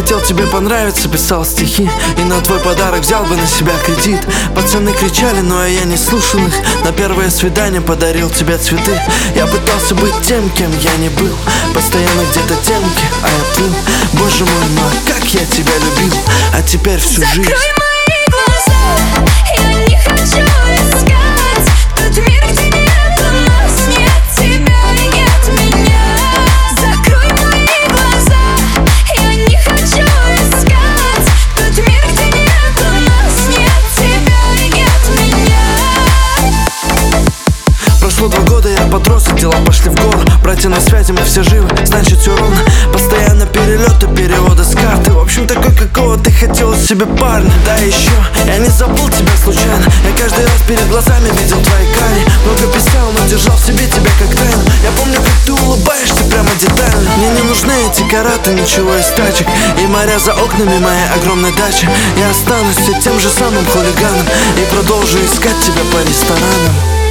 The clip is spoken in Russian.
Хотел тебе понравиться, писал стихи, и на твой подарок взял бы на себя кредит. Пацаны кричали, но я не слушал их. На первое свидание подарил тебе цветы. Я пытался быть тем, кем я не был. Постоянно где-то темки, а я плыл. Боже мой, ну а как я тебя любил. А теперь всю жизнь. Закрой мои глаза, я не хочу искать тот мир, где нет нас, нет тебя и нет меня. Закрой мои глаза, я не хочу искать тот мир, где нет нас, нет тебя и нет меня. Прошло 2 года, я подрос, и дела пошли в гору. Братья на связи, мы все живы, значит все ровно. Постоянно перелеты, переводы с карты. В общем, такой, какого ты хотел себе парня. Да еще, я не забыл тебя случайно. Я каждый раз перед глазами видел твои кани. Много писал, но держал в себе тебя как тайну. Я помню, как ты улыбаешься прямо детально. Мне не нужны эти караты, ничего из тачек. И моря за окнами моей огромной дачи. Я останусь все тем же самым хулиганом и продолжу искать тебя по ресторанам.